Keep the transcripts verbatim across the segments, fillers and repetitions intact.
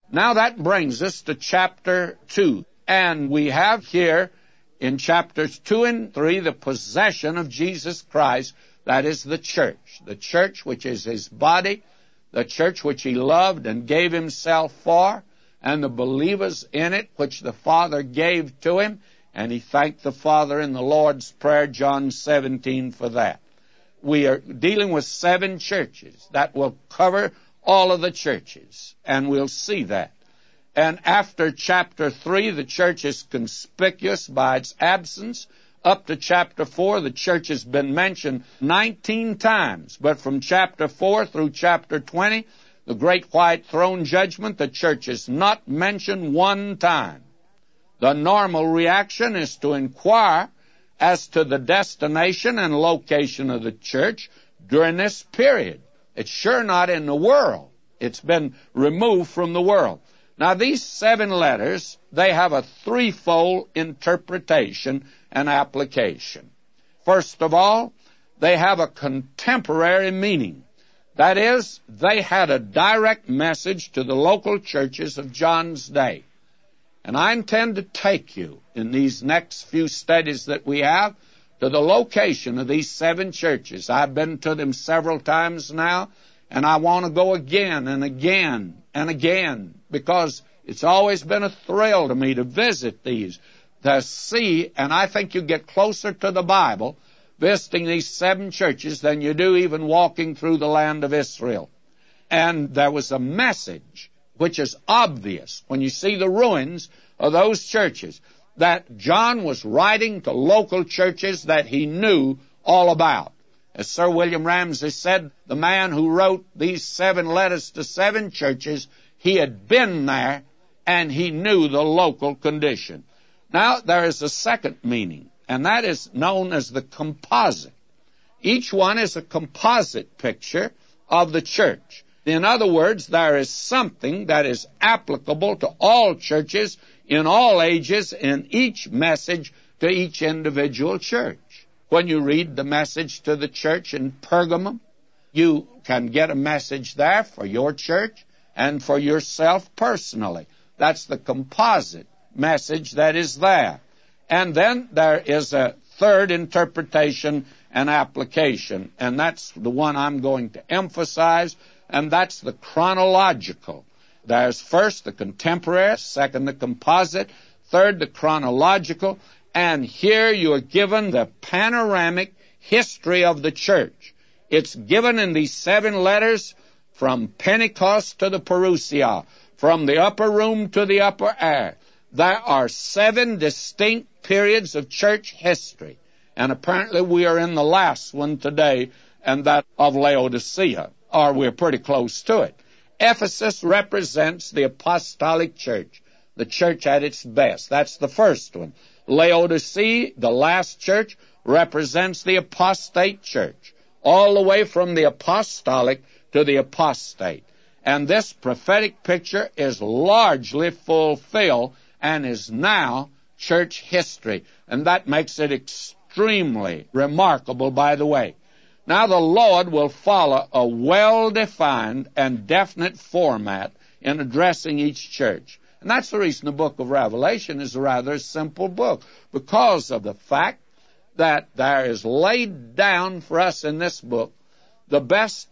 Now that brings us to chapter two. And we have here in chapters two and three the possession of Jesus Christ, that is the church. The church which is his body, the church which he loved and gave himself for, and the believers in it which the Father gave to him. And he thanked the Father in the Lord's Prayer, John seventeen, for that. We are dealing with seven churches. That will cover all of the churches, and we'll see that. And after chapter three, the church is conspicuous by its absence. Up to chapter four, the church has been mentioned nineteen times. But from chapter four through chapter twenty, the great white throne judgment, the church is not mentioned one time. The normal reaction is to inquire as to the destination and location of the church during this period. It's sure not in the world. It's been removed from the world. Now, these seven letters, they have a threefold interpretation and application. First of all, they have a contemporary meaning. That is, they had a direct message to the local churches of John's day. And I intend to take you in these next few studies that we have to the location of these seven churches. I've been to them several times now, and I want to go again and again and again, because it's always been a thrill to me to visit these, to see, and I think you get closer to the Bible visiting these seven churches than you do even walking through the land of Israel. And there was a message which is obvious when you see the ruins of those churches, that John was writing to local churches that he knew all about. As Sir William Ramsay said, the man who wrote these seven letters to seven churches, he had been there and he knew the local condition. Now, there is a second meaning, and that is known as the composite. Each one is a composite picture of the church. In other words, there is something that is applicable to all churches in all ages, in each message to each individual church. When you read the message to the church in Pergamum, you can get a message there for your church and for yourself personally. That's the composite message that is there. And then there is a third interpretation and application, and that's the one I'm going to emphasize, and that's the chronological. There's first the contemporary, second the composite, third the chronological, and here you are given the panoramic history of the church. It's given in these seven letters from Pentecost to the Parousia, from the upper room to the upper air. There are seven distinct periods of church history, and apparently we are in the last one today, and that of Laodicea, or we're pretty close to it. Ephesus represents the apostolic church, the church at its best. That's the first one. Laodicea, the last church, represents the apostate church, all the way from the apostolic to the apostate. And this prophetic picture is largely fulfilled and is now church history. And that makes it extremely remarkable, by the way. Now the Lord will follow a well-defined and definite format in addressing each church. And that's the reason the book of Revelation is a rather simple book, because of the fact that there is laid down for us in this book the best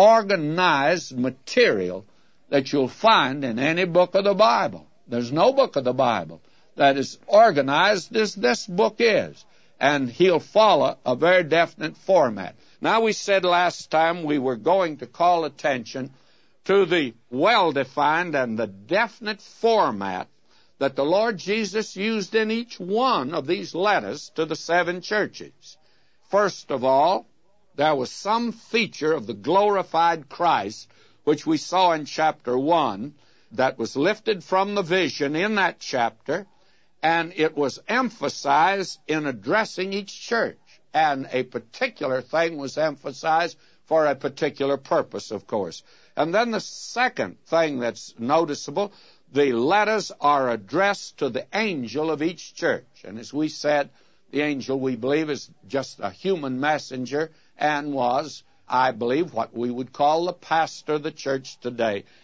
organized material that you'll find in any book of the Bible. There's no book of the Bible that is organized as this book is, and he'll follow a very definite format. Now, we said last time we were going to call attention to the well-defined and the definite format that the Lord Jesus used in each one of these letters to the seven churches. First of all, there was some feature of the glorified Christ, which we saw in chapter one, that was lifted from the vision in that chapter, and it was emphasized in addressing each church. And a particular thing was emphasized for a particular purpose, of course. And then the second thing that's noticeable, the letters are addressed to the angel of each church. And as we said, the angel, we believe, is just a human messenger and was, I believe, what we would call the pastor of the church today.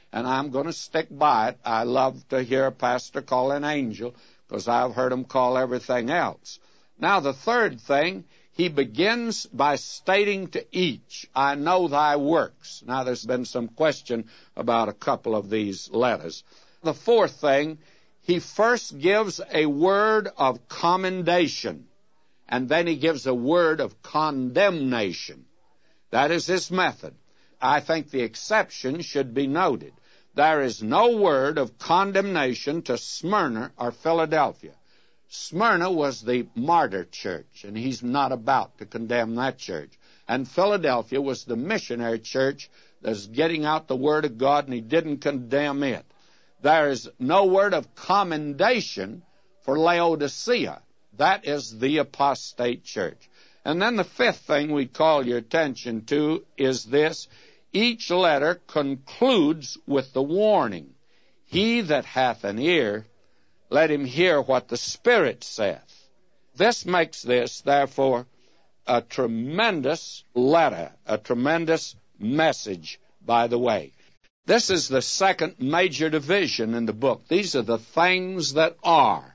and I'm going to stick by it. I love to hear a pastor call an angel, because I've heard him call everything else. Now, the third thing, he begins by stating to each, I know thy works. Now, there's been some question about a couple of these letters. The fourth thing, he first gives a word of commendation, and then he gives a word of condemnation. That is his method. I think the exception should be noted. There is no word of condemnation to Smyrna or Philadelphia. Smyrna was the martyr church, and he's not about to condemn that church. And Philadelphia was the missionary church that's getting out the Word of God, and he didn't condemn it. There is no word of commendation for Laodicea. That is the apostate church. And then the fifth thing we call your attention to is this. Each letter concludes with the warning, he that hath an ear, let him hear what the Spirit saith. This makes this, therefore, a tremendous letter, a tremendous message, by the way. This is the second major division in the book. These are the things that are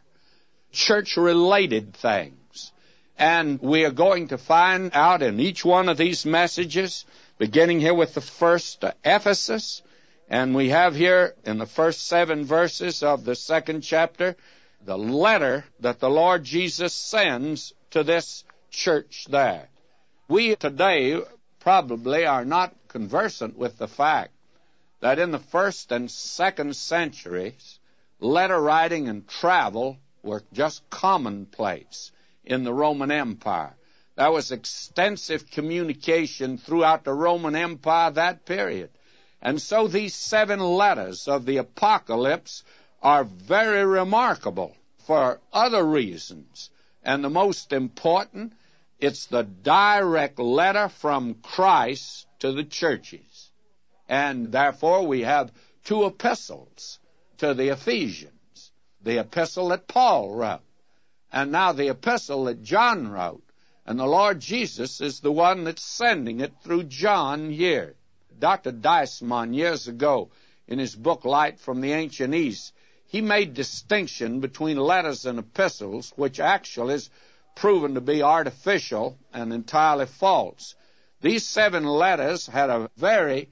church-related things. And we are going to find out in each one of these messages, beginning here with the first to Ephesus, and we have here in the first seven verses of the second chapter, the letter that the Lord Jesus sends to this church there. We today probably are not conversant with the fact that in the first and second centuries, letter writing and travel were just commonplace in the Roman Empire. There was extensive communication throughout the Roman Empire that period. And so these seven letters of the Apocalypse are very remarkable for other reasons. And the most important, it's the direct letter from Christ to the churches. And therefore we have two epistles to the Ephesians. The epistle that Paul wrote, and now the epistle that John wrote. And the Lord Jesus is the one that's sending it through John here. Doctor Deisman, years ago, in his book Light from the Ancient East, he made distinction between letters and epistles, which actually is proven to be artificial and entirely false. These seven letters had a very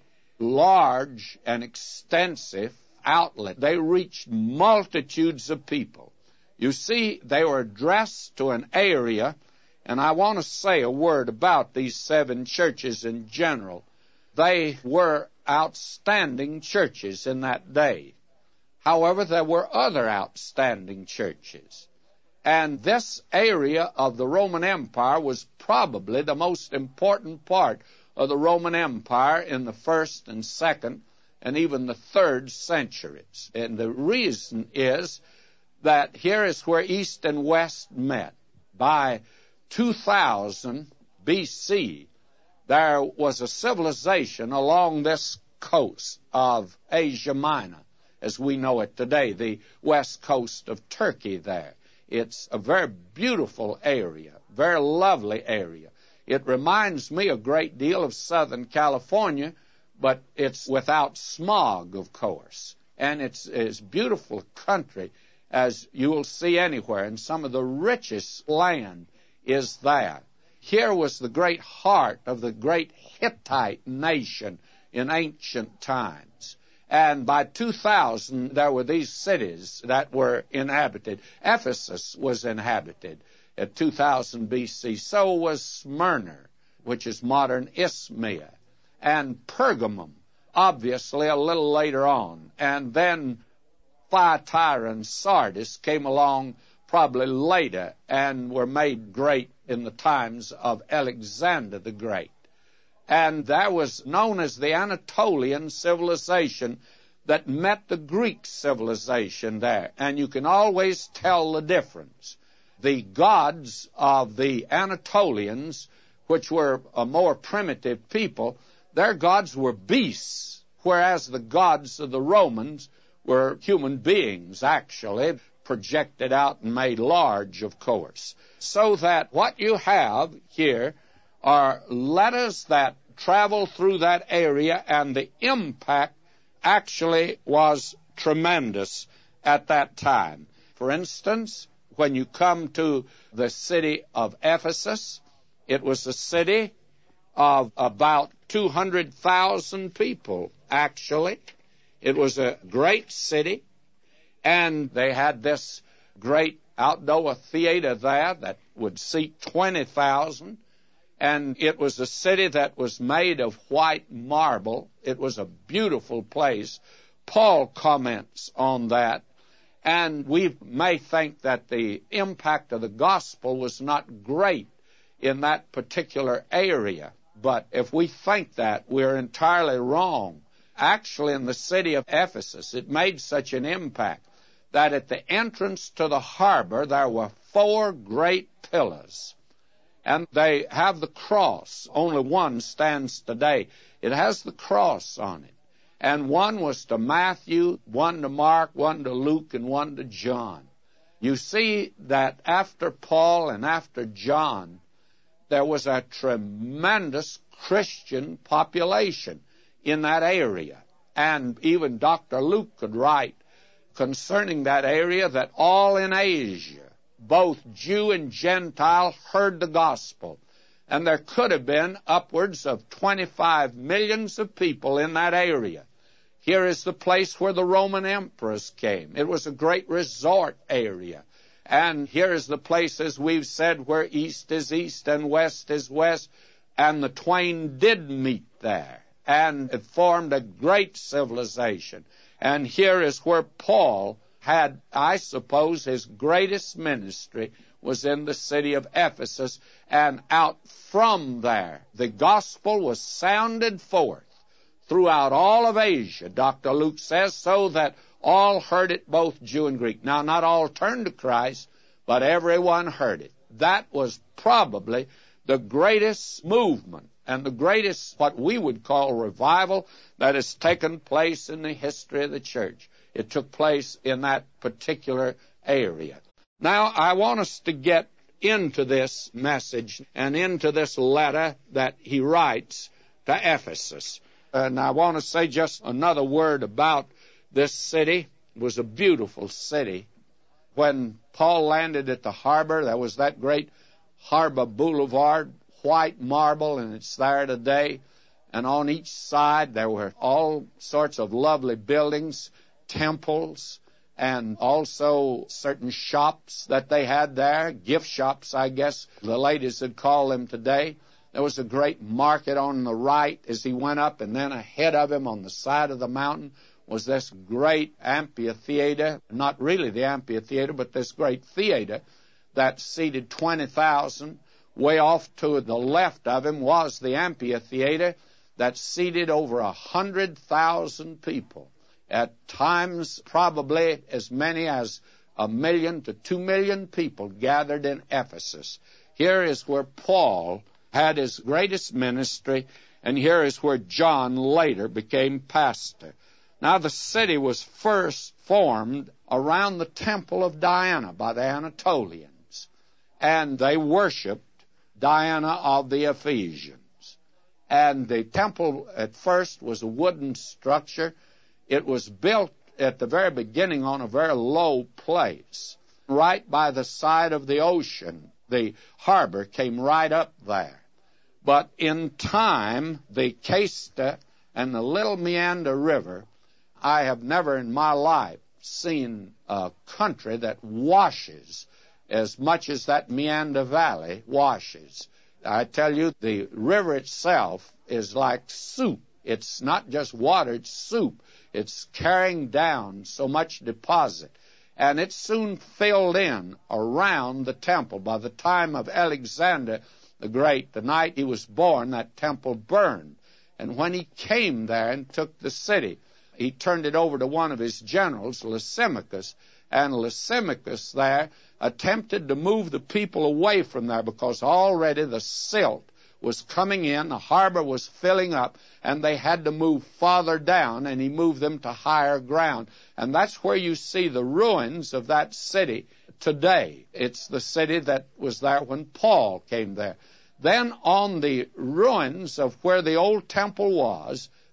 large and extensive outlet. They reached multitudes of people. You see, they were addressed to an area, and I want to say a word about these seven churches in general. They were outstanding churches in that day. However, there were other outstanding churches. And this area of the Roman Empire was probably the most important part of the Roman Empire in the first and second and even the third centuries. And the reason is that here is where East and West met. By two thousand B C, there was a civilization along this coast of Asia Minor, as we know it today, the west coast of Turkey there. It's a very beautiful area, very lovely area. It reminds me a great deal of Southern California, but it's without smog, of course. And it's as beautiful a country as you will see anywhere, and some of the richest land is there. Here was the great heart of the great Hittite nation in ancient times. And by two thousand, there were these cities that were inhabited. Ephesus was inhabited at two thousand B C. So was Smyrna, which is modern Izmir, and Pergamum, obviously a little later on. And then Thyatira and Sardis came along probably later and were made great in the times of Alexander the Great. And that was known as the Anatolian civilization that met the Greek civilization there. And you can always tell the difference. The gods of the Anatolians, which were a more primitive people, their gods were beasts, whereas the gods of the Romans were human beings, actually, projected out and made large, of course. So that what you have here are letters that travel through that area, and the impact actually was tremendous at that time. For instance, when you come to the city of Ephesus, it was a city of about two hundred thousand people, actually. It was a great city, and they had this great outdoor theater there that would seat twenty thousand, and it was a city that was made of white marble. It was a beautiful place. Paul comments on that, and we may think that the impact of the gospel was not great in that particular area, but if we think that, we're entirely wrong. Actually, in the city of Ephesus, it made such an impact that at the entrance to the harbor there were four great pillars, and they have the cross. Only one stands today. It has the cross on it, and one was to Matthew, one to Mark, one to Luke, and one to John. You see that after Paul and after John, there was a tremendous Christian population in that area, and even Doctor Luke could write concerning that area that all in Asia, both Jew and Gentile, heard the gospel. And there could have been upwards of twenty-five millions of people in that area. Here is the place where the Roman emperors came. It was a great resort area. And here is the place, as we've said, where east is east and west is west. And the twain did meet there. And it formed a great civilization. And here is where Paul had, I suppose, his greatest ministry was in the city of Ephesus. And out from there, the gospel was sounded forth throughout all of Asia, Doctor Luke says, so that all heard it, both Jew and Greek. Now, not all turned to Christ, but everyone heard it. That was probably the greatest movement and the greatest, what we would call, revival that has taken place in the history of the church. It took place in that particular area. Now, I want us to get into this message and into this letter that he writes to Ephesus. And I want to say just another word about this city. It was a beautiful city. When Paul landed at the harbor, there was that great harbor boulevard, white marble, and it's there today. And on each side there were all sorts of lovely buildings, temples, and also certain shops that they had there, gift shops, I guess the ladies would call them today. There was a great market on the right as he went up, and then ahead of him on the side of the mountain was this great amphitheater, not really the amphitheater, but this great theater that seated twenty thousand. Way off to the left of him was the amphitheater that seated over a hundred thousand people. At times, probably as many as a million to two million people gathered in Ephesus. Here is where Paul had his greatest ministry, and here is where John later became pastor. Now, the city was first formed around the temple of Diana by the Anatolians, and they worshipped Diana of the Ephesians. And the temple at first was a wooden structure. It was built at the very beginning on a very low place, right by the side of the ocean. The harbor came right up there. But in time, the Casta and the Little Meander River, I have never in my life seen a country that washes as much as that Meander Valley washes. I tell you, the river itself is like soup. It's not just water, it's soup. It's carrying down so much deposit. And it soon filled in around the temple. By the time of Alexander the Great, the night he was born, that temple burned. And when he came there and took the city, he turned it over to one of his generals, Lysimachus, and Lysimachus there attempted to move the people away from there because already the silt was coming in, the harbor was filling up, and they had to move farther down, and he moved them to higher ground. And that's where you see the ruins of that city today. It's the city that was there when Paul came there. Then on the ruins of where the old temple was,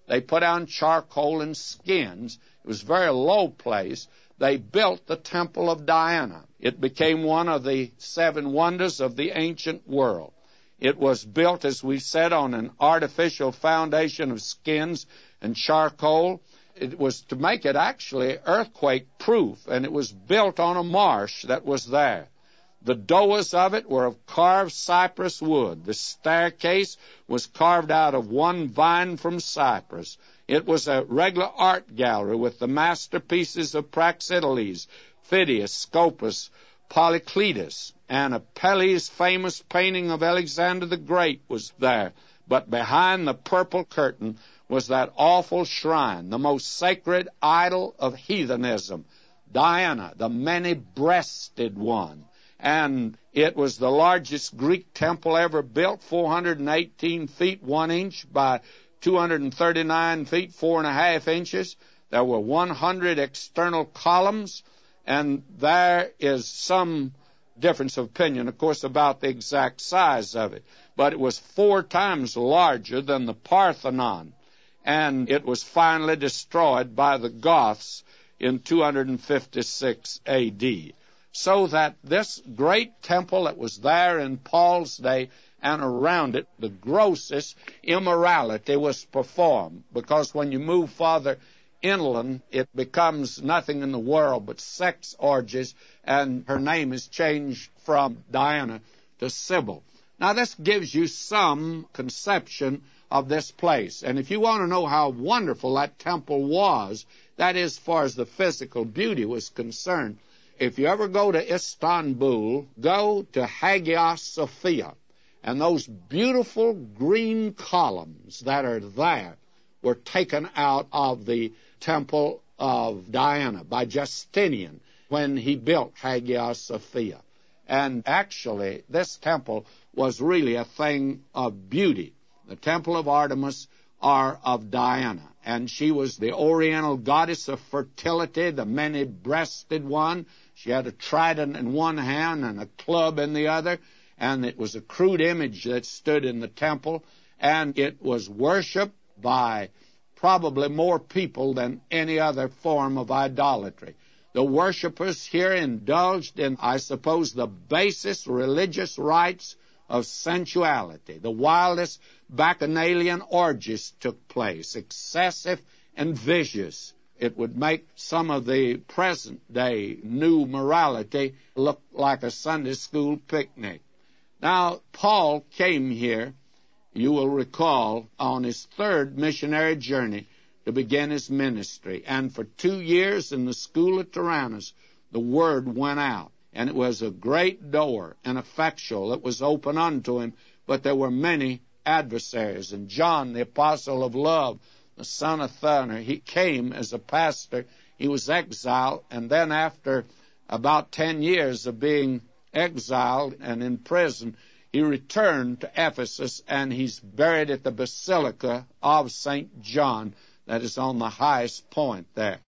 They put on charcoal and skins. It was a very low place. They built the Temple of Diana. It became one of the seven wonders of the ancient world. It was built, as we said, on an artificial foundation of skins and charcoal. It was to make it actually earthquake-proof, and it was built on a marsh that was there. The doors of it were of carved cypress wood. The staircase was carved out of one vine from Cyprus. It was a regular art gallery with the masterpieces of Praxiteles, Phidias, Scopas, Polycletus, and Apelles' famous painting of Alexander the Great was there. But behind the purple curtain was that awful shrine, the most sacred idol of heathenism, Diana, the many-breasted one. And it was the largest Greek temple ever built, four hundred eighteen feet, one inch by two hundred thirty-nine feet, four and a half inches. There were one hundred external columns, and there is some difference of opinion, of course, about the exact size of it. But it was four times larger than the Parthenon, and it was finally destroyed by the Goths in two hundred fifty-six A D So that this great temple that was there in Paul's day and around it, the grossest immorality was performed, because when you move farther inland, it becomes nothing in the world but sex orgies, and her name is changed from Diana to Sybil. Now, this gives you some conception of this place. And if you want to know how wonderful that temple was, that is, as far as the physical beauty was concerned, if you ever go to Istanbul, go to Hagia Sophia. And those beautiful green columns that are there were taken out of the Temple of Diana by Justinian when he built Hagia Sophia. And actually, this temple was really a thing of beauty. The Temple of Artemis or of Diana. And she was the oriental goddess of fertility, the many-breasted one. She had a trident in one hand and a club in the other, and it was a crude image that stood in the temple, and it was worshipped by probably more people than any other form of idolatry. The worshipers here indulged in, I suppose, the basest religious rites of sensuality. The wildest bacchanalian orgies took place, excessive and vicious. It would make some of the present-day new morality look like a Sunday school picnic. Now, Paul came here, you will recall, on his third missionary journey to begin his ministry. And for two years in the school at Tyrannus, the word went out. And it was a great door and effectual that was open unto him, but there were many adversaries. And John, the apostle of love, the son of Thunder, he came as a pastor. He was exiled, and then after about ten years of being exiled and in prison, he returned to Ephesus, and he's buried at the Basilica of Saint John that is on the highest point there.